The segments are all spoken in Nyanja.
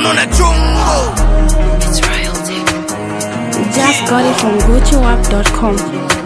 Banana Jungle. It's royalty. Just got it from GoToWap.com.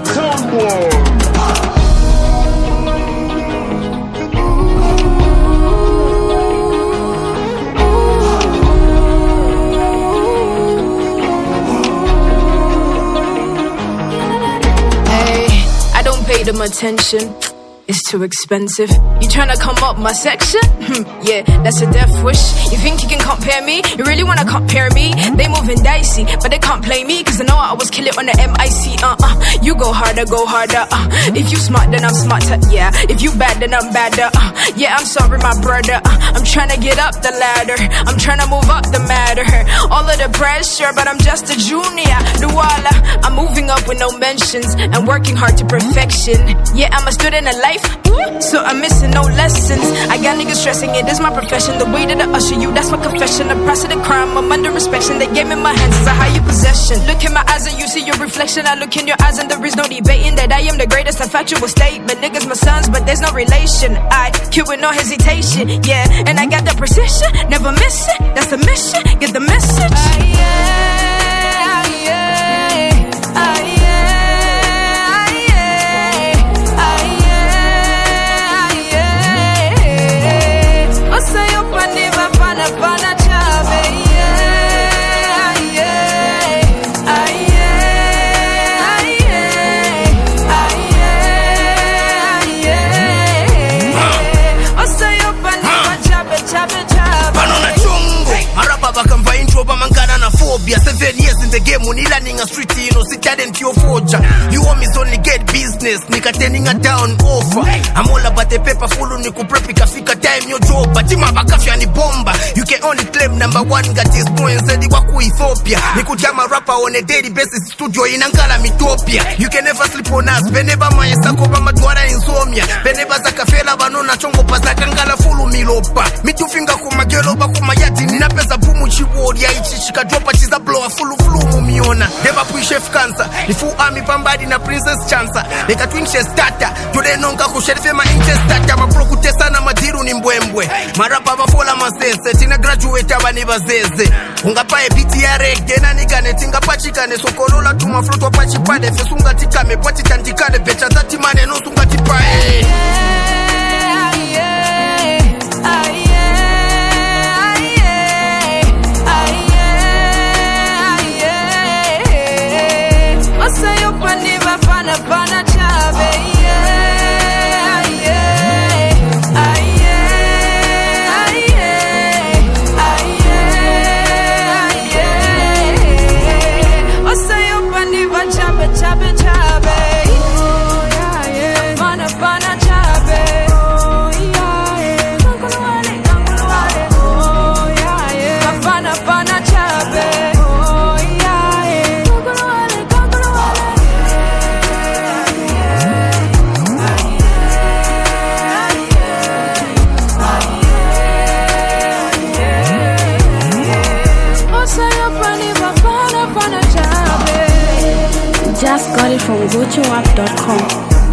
I don't pay them attention. It's too expensive. You tryna come up my section? Yeah, that's a death wish. You think you can compare me? You really wanna compare me? They moving dicey, but they can't play me, cause I know I always kill it on the MIC. You go harder, go harder. If you smart, then I'm smarter. Yeah, if you bad, then I'm badder. Yeah, I'm sorry, my brother. I'm tryna get up the ladder. I'm tryna move up the matter. All of the pressure, but I'm just a junior. Douala, I'm moving up with no mentions and working hard to perfection. Yeah, I'm a student of life, so I'm missing no lessons. I got niggas stressing it, this my profession. The way that I usher you, that's my confession. The price of the crime, I'm under inspection. They gave me my hands as a higher possession. Look in my eyes and you see your reflection. I look in your eyes and there is no debating that I am the greatest. A factual statement. Niggas my sons, but there's no relation. I kill with no hesitation, yeah. And I got that precision, never miss it. That's the mission, get the message. Bakamva intro bamangana na phobia. 7 years in the game, when learning a street, you know, sit and pure forger. You want me only get business, nika turning a down offer. I'm all about the paper full, niku prep ikafika time your job. But ima bakafya ni bomba. You can only claim number one, got this boy and said waku Ethiopia. Niku jama rapper on a daily basis, studio in Angala Mitopia. You can never sleep on us, beneba maya sako bama duara insomnia. Beneba zakafela banona chongo pasaka ngala fulu milopa. Mitu finga kumagelo bakumayati, nina pesa bumu chiwori ya ichichika dropa chiza blow a fulu mumiona. Deba pui chef cancer, the full army pambadi na princess chancer. Leka twin chest starter, jode nonga kusherife ma inches starter. Mapro kutesa na madiru ni mbwembwe. Marapa bafola masese, tina graduate abani bazeze. Ungapae biti ya reggae na nigane, tinga pachikane. Sokolola tumafloto wa pachipade, fesunga tikame, pati tantikade. Becha zati mane no sunga tipae. Just got it from GoToWap.com.